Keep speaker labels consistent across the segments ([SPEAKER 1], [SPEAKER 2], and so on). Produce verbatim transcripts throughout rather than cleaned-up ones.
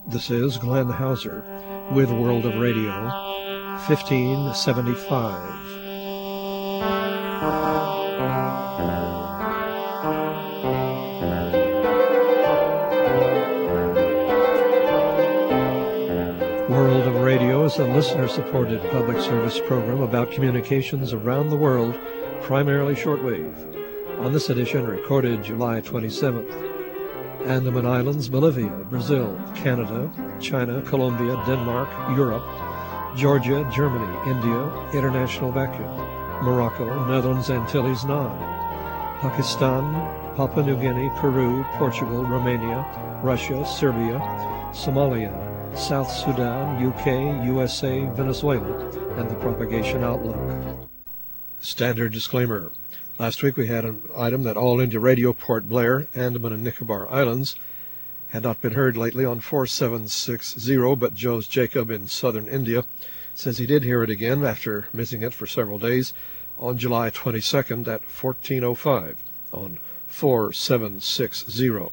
[SPEAKER 1] This is Glenn Hauser with World of Radio, fifteen seventy-five. World of Radio is a listener-supported public service program about communications around the world, primarily shortwave. On this edition, recorded July twenty-seventh, Andaman Islands, Bolivia, Brazil, Canada, China, Colombia, Denmark, Europe, Georgia, Germany, India, International Vacuum, Morocco, Netherlands, Antilles, N A D, Pakistan, Papua New Guinea, Peru, Portugal, Romania, Russia, Serbia, Somalia, South Sudan, U K, U S A, Venezuela, and the Propagation Outlook. Standard disclaimer. Last week we had an item that All India Radio Port Blair, Andaman and Nicobar Islands, had not been heard lately on four seven six zero, but Joe's Jacob in southern India says he did hear it again after missing it for several days on July twenty-second at fourteen oh five on four seven six zero.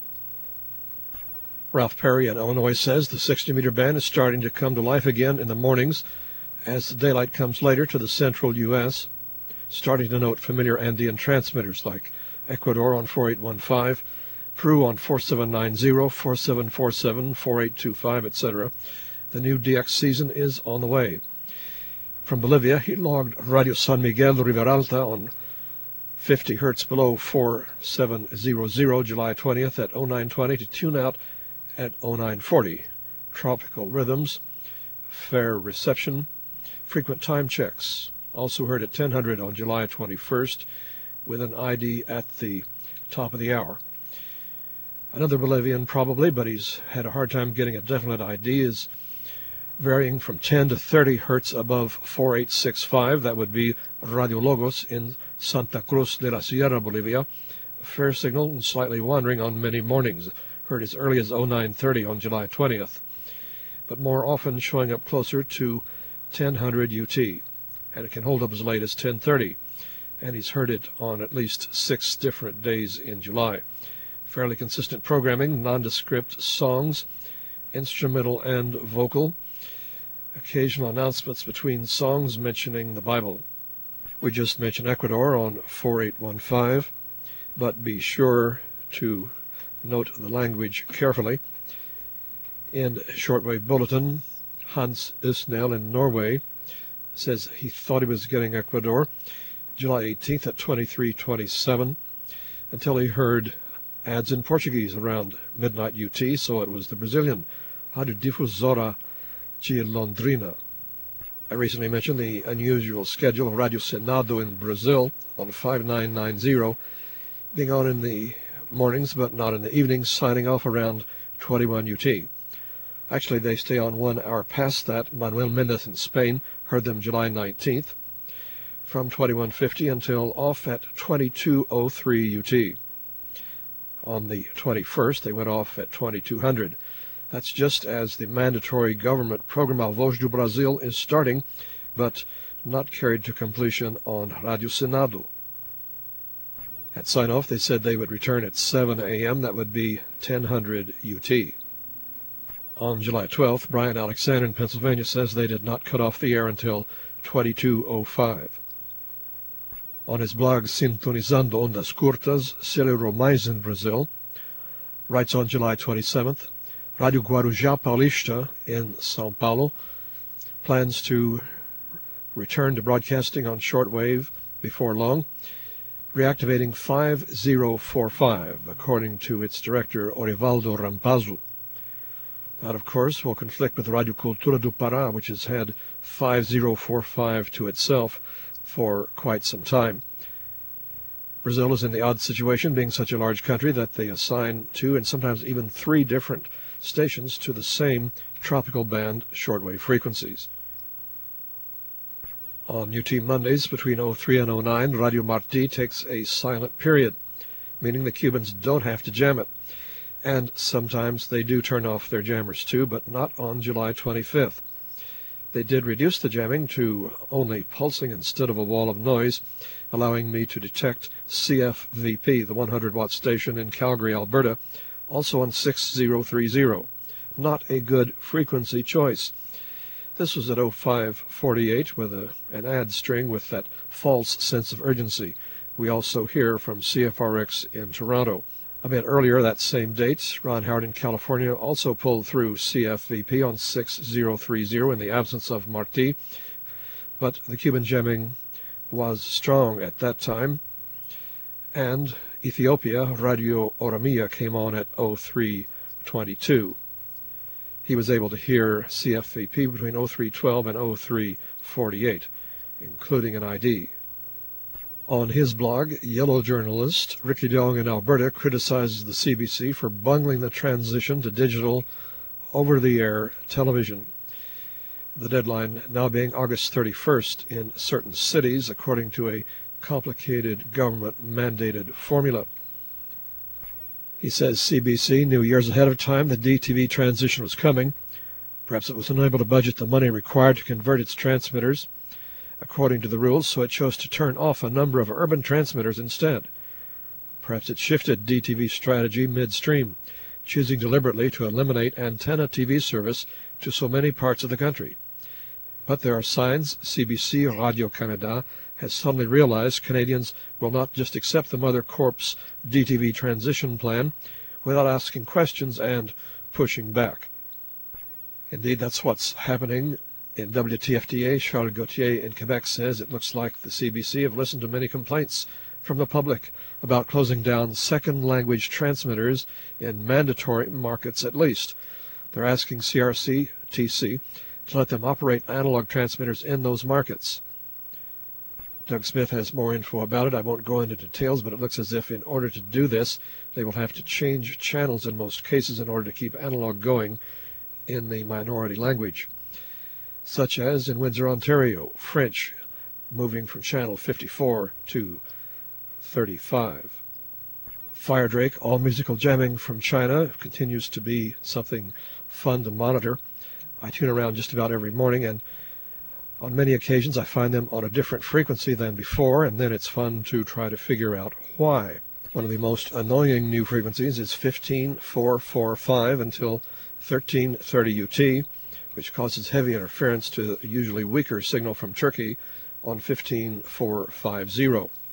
[SPEAKER 1] Ralph Perry in Illinois says the sixty meter band is starting to come to life again in the mornings as the daylight comes later to the central U S, starting to note familiar Andean transmitters like Ecuador on four eight one five, Peru on four seven nine zero, four seven four seven, four eight two five, et cetera. The new D X season is on the way. From Bolivia, he logged Radio San Miguel Riberalta on fifty hertz below four seven zero zero July twentieth at oh nine twenty to tune out at oh nine forty. Tropical rhythms, fair reception, frequent time checks. Also heard at ten hundred on July twenty-first with an I D at the top of the hour. Another Bolivian probably, but he's had a hard time getting a definite I D, is varying from ten to thirty hertz above four eight six five. That would be Radio Logos in Santa Cruz de la Sierra, Bolivia. A fair signal and slightly wandering on many mornings. Heard as early as oh nine thirty on July twentieth, but more often showing up closer to ten hundred U T. And it can hold up as late as ten thirty, and he's heard it on at least six different days in July. Fairly consistent programming, nondescript songs, instrumental and vocal, occasional announcements between songs mentioning the Bible. We just mentioned Ecuador on four eight one five, but be sure to note the language carefully. In Shortwave Bulletin, Hans Usnell in Norway says he thought he was getting Ecuador July eighteenth at twenty-three twenty-seven until he heard ads in Portuguese around midnight U T, so it was the Brazilian Rádio Difusora de Londrina. I recently mentioned the unusual schedule of Radio Senado in Brazil on five nine nine zero being on in the mornings but not in the evenings, signing off around twenty-one U T. Actually, they stay on one hour past that. Manuel Mendez in Spain heard them July nineteenth from twenty-one fifty until off at twenty-two oh three U T. On the twenty-first, they went off at twenty-two hundred. That's just as the mandatory government program A Voz do Brasil is starting, but not carried to completion on Radio Senado. At sign-off, they said they would return at seven a.m. That would be ten hundred U T. On July twelfth, Brian Alexander in Pennsylvania says they did not cut off the air until twenty-two oh five. On his blog Sintonizando Ondas Curtas, Celero Mais in Brazil writes on July twenty-seventh, Radio Guarujá Paulista in São Paulo plans to return to broadcasting on shortwave before long, reactivating five oh four five, according to its director Orivaldo Rampazzo. That, of course, will conflict with Radio Cultura do Pará, which has had five oh four five to itself for quite some time. Brazil is in the odd situation, being such a large country, that they assign two and sometimes even three different stations to the same tropical band shortwave frequencies. On U T Mondays between oh three and oh nine, Radio Marti takes a silent period, meaning the Cubans don't have to jam it. And sometimes they do turn off their jammers too, but not on July twenty-fifth. They did reduce the jamming to only pulsing instead of a wall of noise, allowing me to detect C F V P, the one hundred watt station in Calgary, Alberta, also on six oh three oh. not a good frequency choice. This was at oh five forty-eight with a, an ad string with that false sense of urgency we also hear from C F R X in Toronto. A bit earlier that same date, Ron Howard in California also pulled through C F V P on six thousand thirty in the absence of Marti, but the Cuban jamming was strong at that time, and Ethiopia, Radio Oromia, came on at oh three twenty-two. He was able to hear C F V P between oh three twelve and oh three forty-eight, including an I D. On his blog, Yellow journalist Ricky Dong in Alberta criticizes the C B C for bungling the transition to digital over-the-air television. The deadline now being August thirty-first in certain cities, according to a complicated government-mandated formula. He says C B C knew years ahead of time the D T V transition was coming. Perhaps it was unable to budget the money required to convert its transmitters according to the rules, so it chose to turn off a number of urban transmitters instead. Perhaps it shifted D T V strategy midstream, choosing deliberately to eliminate antenna T V service to so many parts of the country. But there are signs C B C Radio-Canada has suddenly realized Canadians will not just accept the Mother Corp's D T V transition plan without asking questions and pushing back. Indeed, that's what's happening in W T F D A. Charles Gauthier in Quebec says it looks like the C B C have listened to many complaints from the public about closing down second language transmitters in mandatory markets at least. They're asking C R C T C to let them operate analog transmitters in those markets. Doug Smith has more info about it. I won't go into details, but it looks as if in order to do this, they will have to change channels in most cases in order to keep analog going in the minority language, such as in Windsor, Ontario, French moving from channel fifty-four to thirty-five. Fire Drake, all musical jamming from China, continues to be something fun to monitor. I tune around just about every morning, and on many occasions I find them on a different frequency than before, and then it's fun to try to figure out why. One of the most annoying new frequencies is fifteen four forty-five until thirteen thirty U T, which causes heavy interference to a usually weaker signal from Turkey on fifteen four fifty.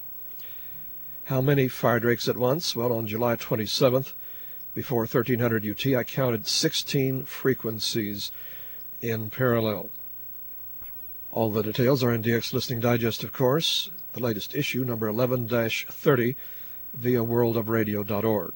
[SPEAKER 1] How many Fire Drakes at once? Well, on July twenty-seventh, before thirteen hundred U T, I counted sixteen frequencies in parallel. All the details are in D X Listening Digest, of course, the latest issue, number eleven dash thirty, via world of radio dot org.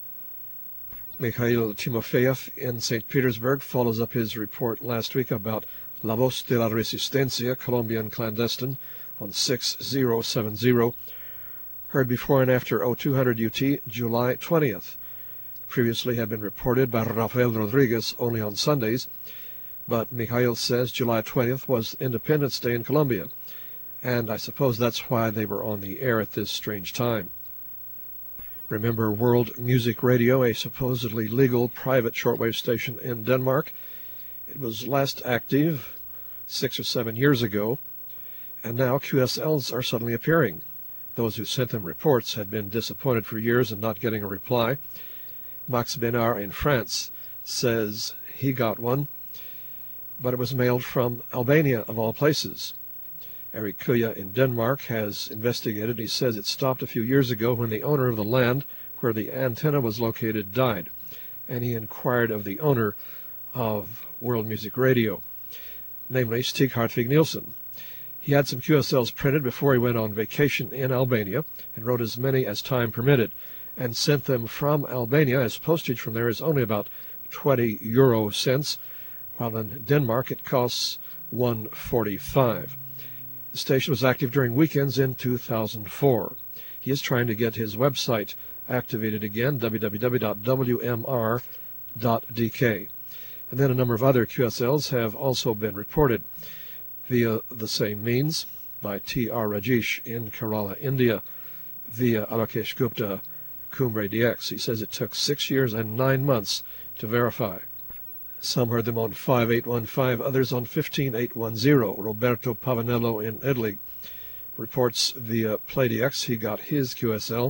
[SPEAKER 1] Mikhail Timofeyev in Saint Petersburg follows up his report last week about La Voz de la Resistencia, Colombian clandestine, on six thousand seventy, heard before and after oh two hundred U T, July twentieth. Previously had been reported by Rafael Rodriguez only on Sundays, but Mikhail says July twentieth was Independence Day in Colombia, and I suppose that's why they were on the air at this strange time. Remember World Music Radio, a supposedly legal private shortwave station in Denmark? It was last active six or seven years ago, and now Q S Ls are suddenly appearing. Those who sent them reports had been disappointed for years in not getting a reply. Max Benard in France says he got one, but it was mailed from Albania, of all places. Erik Kuya in Denmark has investigated. He says it stopped a few years ago when the owner of the land where the antenna was located died, and he inquired of the owner of World Music Radio, namely Stig Hartvig Nielsen. He had some Q S Ls printed before he went on vacation in Albania and wrote as many as time permitted and sent them from Albania, as postage from there is only about twenty euro cents, while in Denmark it costs one forty-five. The station was active during weekends in two thousand four. He is trying to get his website activated again, w w w dot w m r dot d k. And then a number of other Q S Ls have also been reported via the same means, by T R Rajesh in Kerala, India, via Alakesh Gupta, Cumbre D X. He says it took six years and nine months to verify. Some heard them on five eight one five, others on fifteen eight ten. Roberto Pavanello in Italy reports via PlayDX he got his Q S L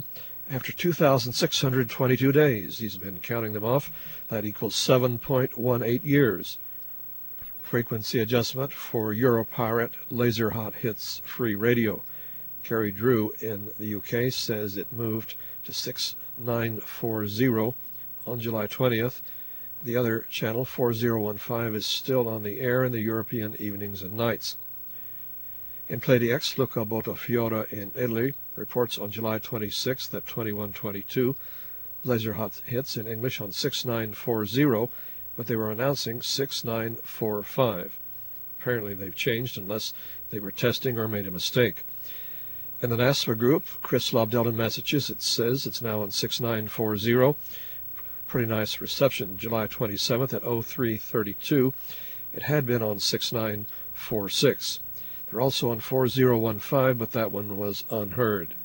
[SPEAKER 1] after two thousand six hundred twenty-two days. He's been counting them off. That equals seven point one eight years. Frequency adjustment for Europirate Laser Hot Hits Free Radio. Kerry Drew in the U K says it moved to six nine four zero on July twentieth. The other channel, four zero one five, is still on the air in the European evenings and nights. In PlayDX, Luca Botafiore in Italy reports on July twenty-sixth at twenty-one twenty-two. Laser Hot Hits in English on six nine four zero, but they were announcing six nine four five. Apparently they've changed unless they were testing or made a mistake. In the NASFA group, Chris Lobdell in Massachusetts says it's now on six nine four zero. Pretty nice reception. July twenty-seventh at oh three thirty-two. It had been on six nine four six. They're also on four zero one five, but that one was unheard.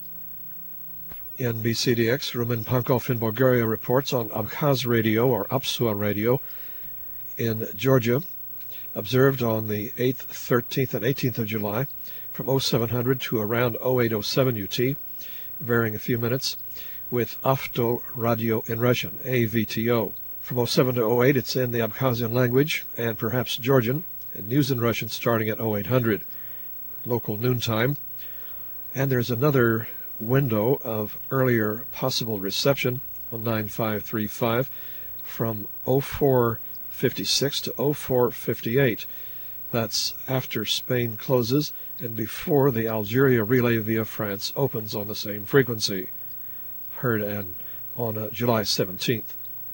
[SPEAKER 1] In B C D X, Rumen Pankov in Bulgaria reports on Abkhaz Radio or Apsua Radio in Georgia, observed on the eighth, thirteenth, and eighteenth of July from oh seven hundred to around oh eight oh seven U T, varying a few minutes, with Avto Radio in Russian, A V T O. From oh seven to oh eight, it's in the Abkhazian language and perhaps Georgian, and news in Russian starting at oh eight hundred, local noontime. And there's another window of earlier possible reception on nine five three five from oh four fifty-six to oh four fifty-eight. That's after Spain closes and before the Algeria relay via France opens on the same frequency. Heard and on uh, July seventeenth.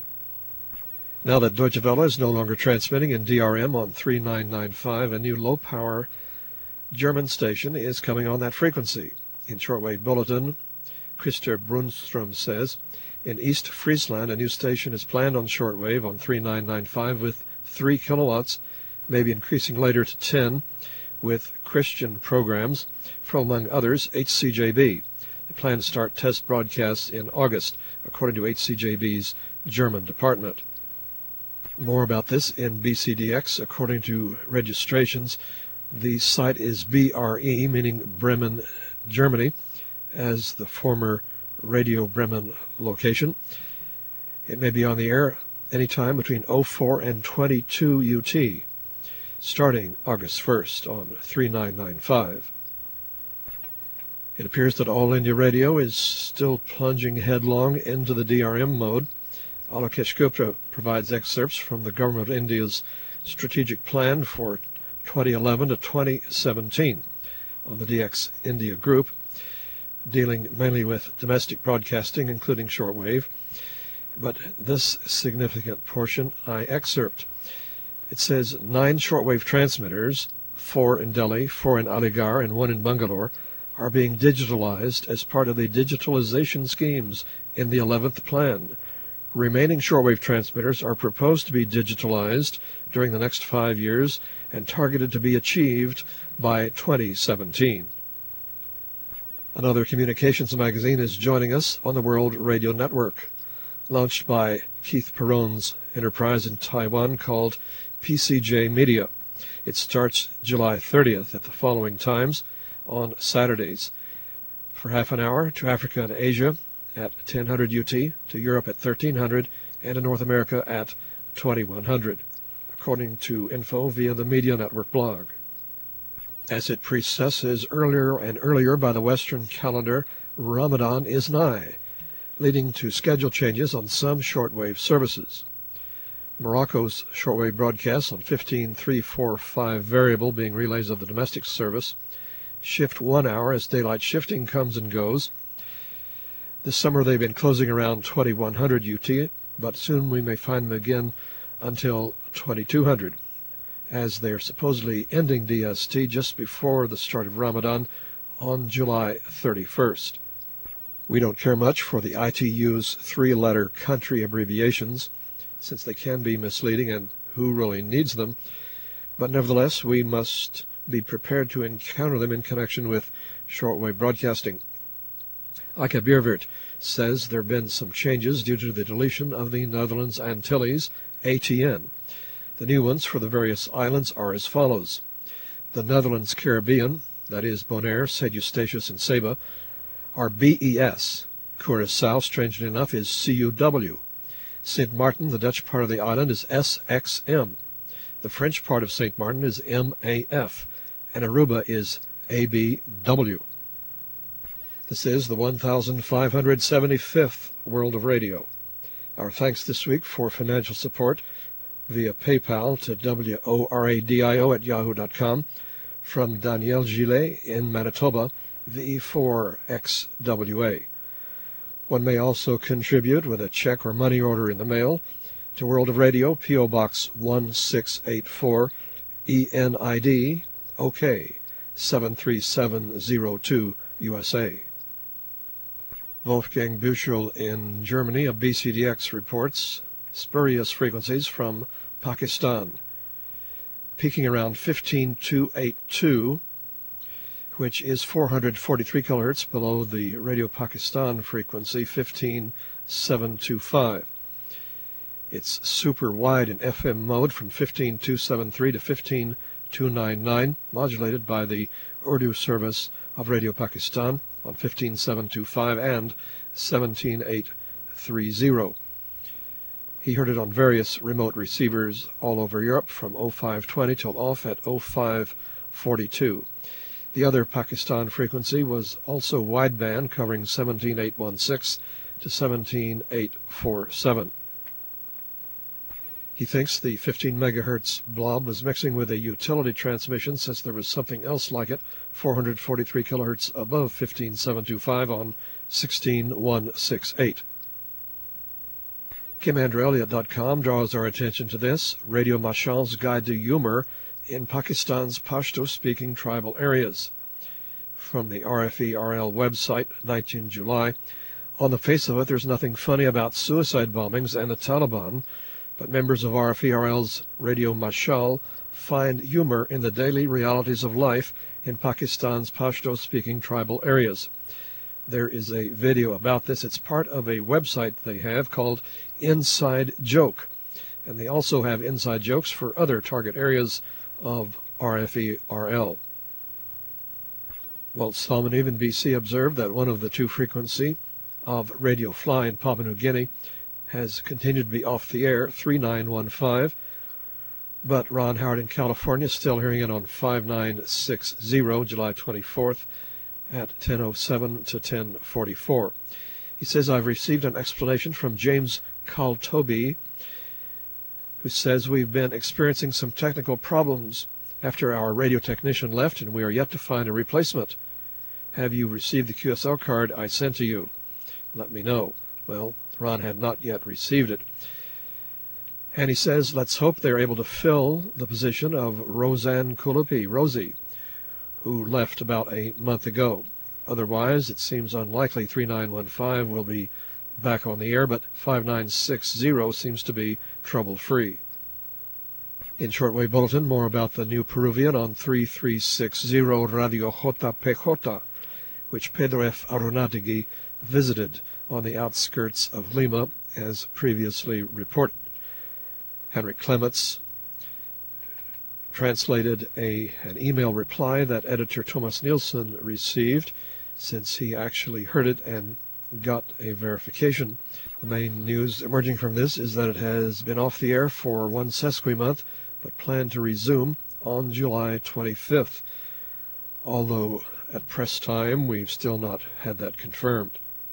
[SPEAKER 1] Now that Deutsche Welle is no longer transmitting in D R M on three nine nine five, a new low-power German station is coming on that frequency. In Shortwave Bulletin, Christer Brunström says, in East Friesland, a new station is planned on shortwave on three nine nine five with three kilowatts, maybe increasing later to ten, with Christian programs from, among others, H C J B. They plan to start test broadcasts in August, according to H C J B's German department. More about this in B C D X. According to registrations, the site is B R E, meaning Bremen, Germany, as the former Radio Bremen location. It may be on the air anytime between oh four and twenty-two U T, starting August first on three nine nine five. It appears that All India Radio is still plunging headlong into the D R M mode. Alokesh Gupta provides excerpts from the Government of India's strategic plan for twenty eleven to twenty seventeen on the D X India group, dealing mainly with domestic broadcasting, including shortwave. But this significant portion I excerpt. It says nine shortwave transmitters, four in Delhi, four in Aligarh, and one in Bangalore, are being digitalized as part of the digitalization schemes in the eleventh plan. Remaining shortwave transmitters are proposed to be digitalized during the next five years and targeted to be achieved by twenty seventeen. Another communications magazine is joining us on the World Radio Network, launched by Keith Perron's enterprise in Taiwan called P C J Media. It starts July thirtieth at the following times on Saturdays: for half an hour to Africa and Asia at ten hundred U T, to Europe at thirteen hundred, and to North America at twenty-one hundred, according to info via the Media Network blog. As it precesses earlier and earlier by the Western calendar, Ramadan is nigh, leading to schedule changes on some shortwave services. Morocco's shortwave broadcasts on fifteen three forty-five variable, being relays of the domestic service, shift one hour as daylight shifting comes and goes. This summer they've been closing around twenty-one hundred U T, but soon we may find them again until twenty-two hundred, as they are supposedly ending D S T just before the start of Ramadan on July thirty-first. We don't care much for the I T U's three-letter country abbreviations, since they can be misleading and who really needs them, but nevertheless we must be prepared to encounter them in connection with shortwave broadcasting. Aka Biervert says there have been some changes due to the deletion of the Netherlands Antilles, A T N. The new ones for the various islands are as follows. The Netherlands Caribbean, that is Bonaire, Saint Eustatius, and Saba, are B E S, Curaçao, strangely enough, is C U W. Saint Martin, the Dutch part of the island, is S X M. The French part of Saint Martin is M A F, and Aruba is A B W. This is the one thousand five hundred seventy-fifth World of Radio. Our thanks this week for financial support via PayPal to W-O-R-A-D-I-O at yahoo dot com from Danielle Gillet in Manitoba, V E four X W A. One may also contribute with a check or money order in the mail to World of Radio, P O Box one six eight four, E N I D, OK, seven three seven zero two, U S A. Wolfgang Büchel in Germany of B C D X reports spurious frequencies from Pakistan, peaking around fifteen two eighty-two, which is four hundred forty-three kilohertz below the Radio Pakistan frequency fifteen seven twenty-five. It's super wide in F M mode from fifteen two seventy-three to fifteen two ninety-nine, modulated by the Urdu service of Radio Pakistan on fifteen seven twenty-five and seventeen eight thirty. He heard it on various remote receivers all over Europe from oh five twenty till off at oh five forty-two. The other Pakistan frequency was also wideband, covering seventeen eight sixteen to seventeen eight forty-seven. He thinks the fifteen megahertz blob was mixing with a utility transmission, since there was something else like it, four hundred forty-three kilohertz above fifteen seven twenty-five on sixteen one sixty-eight. Kim Andrew Elliott dot com draws our attention to this, Radio Mashal's Guide to Humor in Pakistan's Pashto-speaking tribal areas. From the R F E R L website, nineteenth of July, on the face of it, there's nothing funny about suicide bombings and the Taliban, but members of R F E R L's Radio Mashal find humor in the daily realities of life in Pakistan's Pashto-speaking tribal areas. There is a video about this. It's part of a website they have called Inside Joke, and they also have inside jokes for other target areas of R F E R L. Walt Salmoniv in B C observed that one of the two frequency of Radio Fly in Papua New Guinea has continued to be off the air, three nine one five, but Ron Howard in California is still hearing it on five nine six zero, July twenty-fourth, at ten oh seven to ten forty-four. He says, I've received an explanation from James Kaltobi, who says we've been experiencing some technical problems after our radio technician left, and we are yet to find a replacement. Have you received the Q S L card I sent to you? Let me know. Well, Ron had not yet received it. And he says, let's hope they're able to fill the position of Roseanne Kulupi, Rosie, who left about a month ago. Otherwise, it seems unlikely three nine one five will be back on the air, but five nine six zero seems to be trouble-free. In Shortwave Bulletin, more about the new Peruvian on three three six zero Radio J P J, which Pedro F. Aronategui visited on the outskirts of Lima, as previously reported. Henrik Clements translated a, an email reply that editor Thomas Nielsen received, since he actually heard it and got a verification. The main news emerging from this is that it has been off the air for one sesqui month, but planned to resume on July twenty-fifth, although at press time we've still not had that confirmed.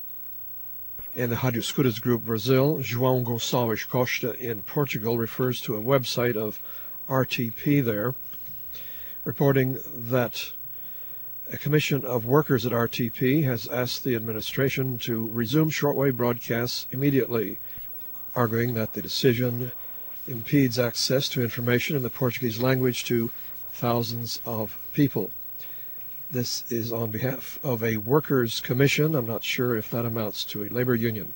[SPEAKER 1] In the Rádio Escutas Group Brazil, João Gonçalves Costa in Portugal refers to a website of R T P there, reporting that a commission of workers at R T P has asked the administration to resume shortwave broadcasts immediately, arguing that the decision impedes access to information in the Portuguese language to thousands of people. This is on behalf of a workers' commission. I'm not sure if that amounts to a labor union.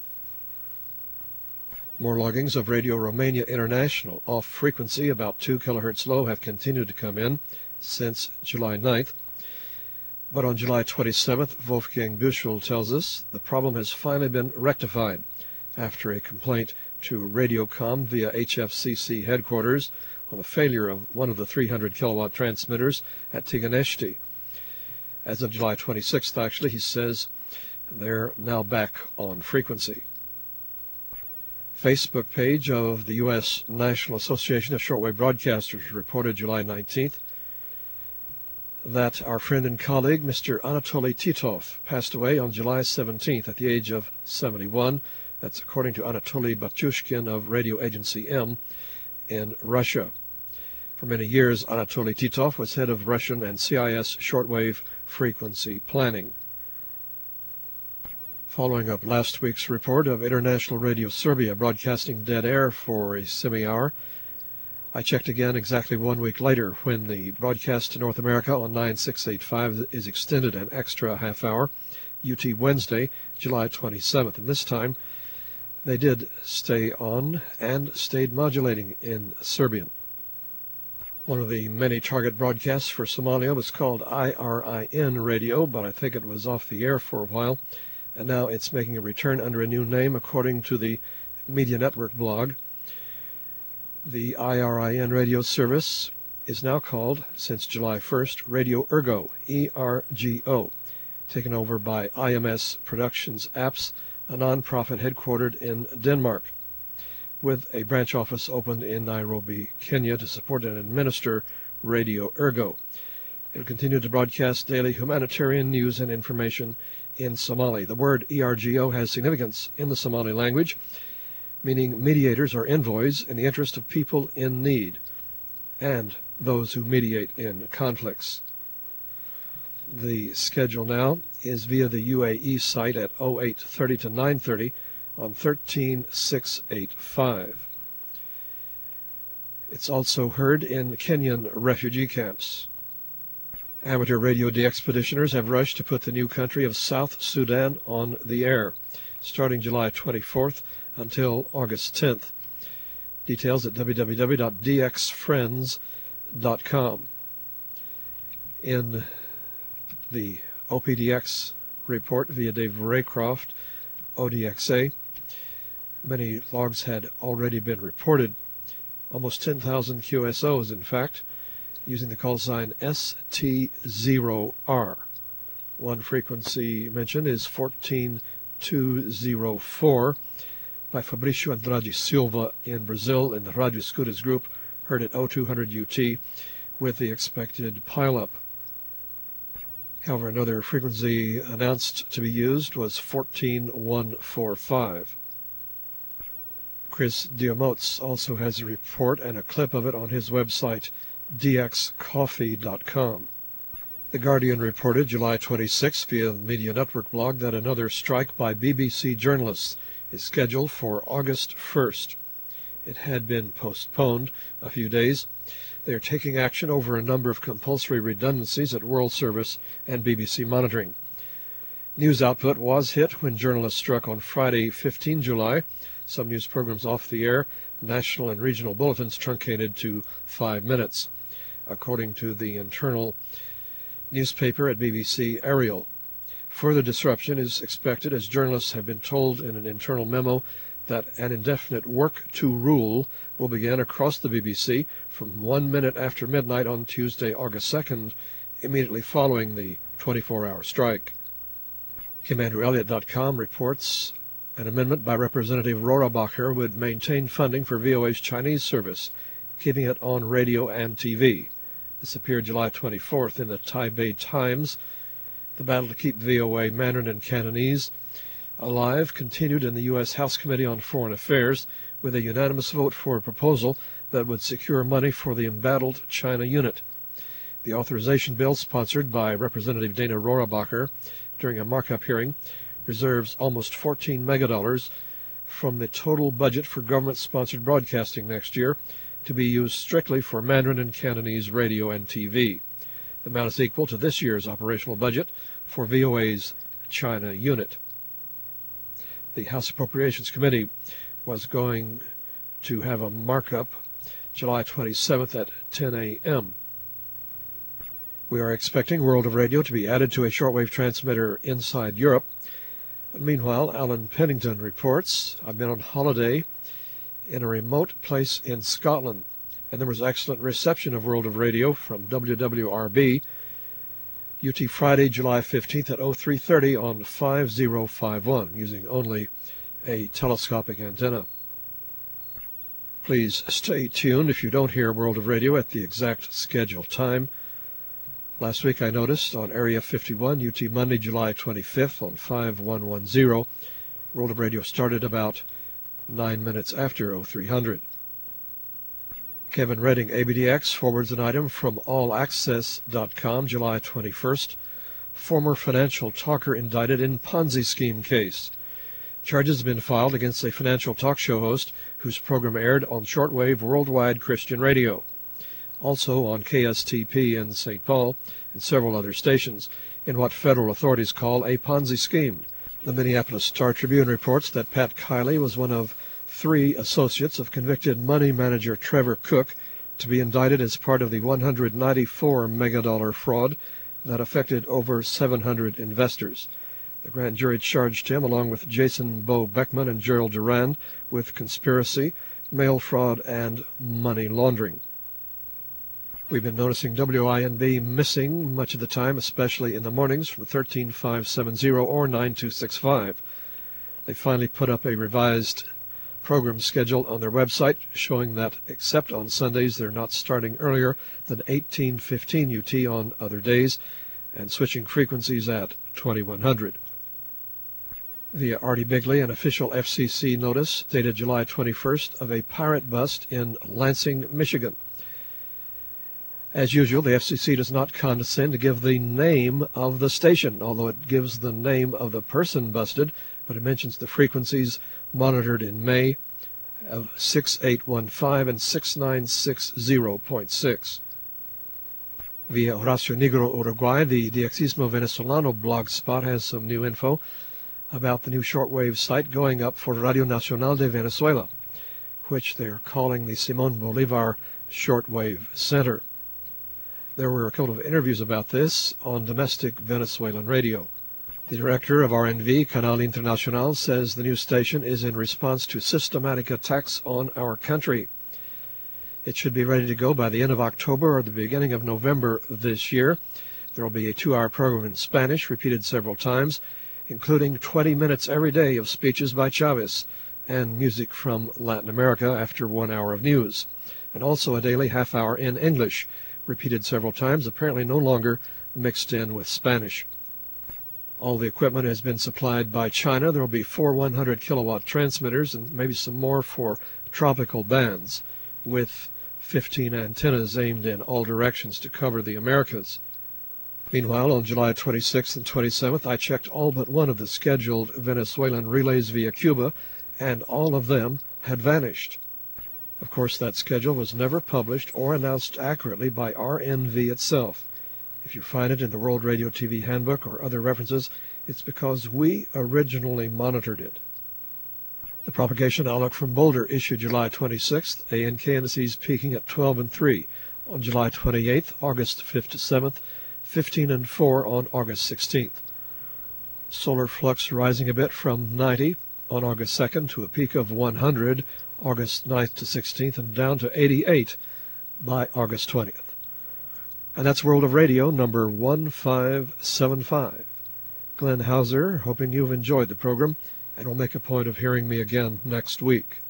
[SPEAKER 1] More loggings of Radio Romania International off frequency, about two kilohertz low, have continued to come in since July ninth. But on July twenty-seventh, Wolfgang Büchel tells us the problem has finally been rectified after a complaint to Radiocom via H F C C headquarters on the failure of one of the three hundred kilowatt transmitters at Tiganeshti. As of July twenty-sixth, actually, he says, They're now back on frequency. Facebook page of the U S National Association of Shortwave Broadcasters reported July nineteenth that our friend and colleague, Mister Anatoly Titov, passed away on July seventeenth at the age of seventy-one. That's according to Anatoly Batyushkin of Radio Agency M in Russia. For many years, Anatoly Titov was head of Russian and C I S shortwave frequency planning. Following up last week's report of International Radio Serbia broadcasting dead air for a semi-hour, I checked again exactly one week later when the broadcast to North America on nine six eight five is extended an extra half hour, U T Wednesday, July twenty-seventh. And this time, they did stay on and stayed modulating in Serbian. One of the many target broadcasts for Somalia was called I R I N Radio, but I think it was off the air for a while, and now it's making a return under a new name according to the Media Network blog. The I R I N radio service is now called, since July first, Radio Ergo, E R G O, taken over by I M S Productions Apps, a non-profit headquartered in Denmark, with a branch office opened in Nairobi, Kenya, to support and administer Radio Ergo. It will continue to broadcast daily humanitarian news and information in Somali. The word E R G O has significance in the Somali language, meaning mediators or envoys in the interest of people in need and those who mediate in conflicts. The schedule now is via the U A E site at oh eight thirty to nine thirty on thirteen six eighty-five. It's also heard in Kenyan refugee camps. Amateur radio de-expeditioners have rushed to put the new country of South Sudan on the air, starting July twenty-fourth until August tenth. Details at w w w dot d x friends dot com. In the O P D X report via Dave Raycroft, O D X A, many logs had already been reported, almost ten thousand Q S Os in fact, using the call sign S T zero R. One frequency mentioned is fourteen two oh four by Fabricio Andrade Silva in Brazil in the Radio Escuras group, heard at oh two hundred U T with the expected pileup. However, another frequency announced to be used was fourteen one forty-five. Chris Diamotes also has a report and a clip of it on his website, d x coffee dot com. The Guardian reported July twenty-sixth via the Media Network blog that another strike by B B C journalists is scheduled for August first. It had been postponed a few days. They are taking action over a number of compulsory redundancies at World Service and B B C Monitoring. News output was hit when journalists struck on Friday, the fifteenth of July. Some news programs off the air, national and regional bulletins truncated to five minutes, according to the internal newspaper at B B C Ariel. Further disruption is expected as journalists have been told in an internal memo that an indefinite work to rule will begin across the B B C from one minute after midnight on Tuesday, August second, immediately following the twenty-four hour strike. Kim Andrew Elliott dot com reports an amendment by Representative Rohrabacher would maintain funding for V O A's Chinese service, keeping it on radio and T V. This appeared July twenty-fourth in the Taipei Times. The battle to keep V O A Mandarin and Cantonese alive continued in the U S House Committee on Foreign Affairs with a unanimous vote for a proposal that would secure money for the embattled China unit. The authorization bill, sponsored by Representative Dana Rohrabacher during a markup hearing, reserves almost fourteen megadollars from the total budget for government-sponsored broadcasting next year to be used strictly for Mandarin and Cantonese radio and T V. The amount is equal to this year's operational budget for V O A's China unit. The House Appropriations Committee was going to have a markup July twenty-seventh at ten a m We are expecting World of Radio to be added to a shortwave transmitter inside Europe. But meanwhile, Alan Pennington reports, I've been on holiday in a remote place in Scotland, and there was excellent reception of World of Radio from W W R B. U T Friday, July fifteenth at oh three thirty on five oh five one, using only a telescopic antenna. Please stay tuned if you don't hear World of Radio at the exact scheduled time. Last week I noticed on Area fifty-one, U T Monday, July twenty-fifth on five one one zero, World of Radio started about nine minutes after oh three hundred. Kevin Redding, A B D X, forwards an item from all access dot com, July twenty-first. Former financial talker indicted in Ponzi scheme case. Charges have been filed against a financial talk show host whose program aired on shortwave worldwide Christian radio, also on K S T P in Saint Paul and several other stations, in what federal authorities call a Ponzi scheme. The Minneapolis Star-Tribune reports that Pat Kiley was one of three associates of convicted money manager Trevor Cook to be indicted as part of the one hundred ninety-four megadollar fraud that affected over seven hundred investors. The grand jury charged him, along with Jason Bo Beckman and Gerald Durand, with conspiracy, mail fraud, and money laundering. We've been noticing W I N B missing much of the time, especially in the mornings from thirteen five seventy or nine two six five. They finally put up a revised program schedule on their website, showing that except on Sundays they're not starting earlier than eighteen fifteen U T on other days and switching frequencies at twenty-one hundred. Via Artie Bigley, an official F C C notice dated July twenty-first of a pirate bust in Lansing, Michigan. As usual, the F C C does not condescend to give the name of the station, although it gives the name of the person busted, but it mentions the frequencies monitored in May of six eight one five and six nine six zero point six. Via Horacio Negro, Uruguay, the Diexismo Venezolano blog spot has some new info about the new shortwave site going up for Radio Nacional de Venezuela, which they're calling the Simón Bolívar Shortwave Center. There were a couple of interviews about this on domestic Venezuelan radio. The director of R N V, Canal Internacional, says the new station is in response to systematic attacks on our country. It should be ready to go by the end of October or the beginning of November this year. There will be a two-hour program in Spanish, repeated several times, including twenty minutes every day of speeches by Chavez and music from Latin America after one hour of news, and also a daily half-hour in English, repeated several times, apparently no longer mixed in with Spanish. All the equipment has been supplied by China. There will be four one hundred kilowatt transmitters and maybe some more for tropical bands, with fifteen antennas aimed in all directions to cover the Americas. Meanwhile, on July twenty-sixth and twenty-seventh, I checked all but one of the scheduled Venezuelan relays via Cuba, and all of them had vanished. Of course, that schedule was never published or announced accurately by R N V itself. If you find it in the World Radio T V Handbook or other references, it's because we originally monitored it. The Propagation Outlook from Boulder issued July twenty-sixth, A N K indices peaking at twelve and three on July twenty-eighth, August fifth to seventh, fifteen and four on August sixteenth. Solar flux rising a bit from ninety on August second to a peak of one hundred August ninth to sixteenth, and down to eighty-eight by August twentieth. And that's World of Radio number one five seven five. Glenn Hauser, hoping you've enjoyed the program and will make a point of hearing me again next week.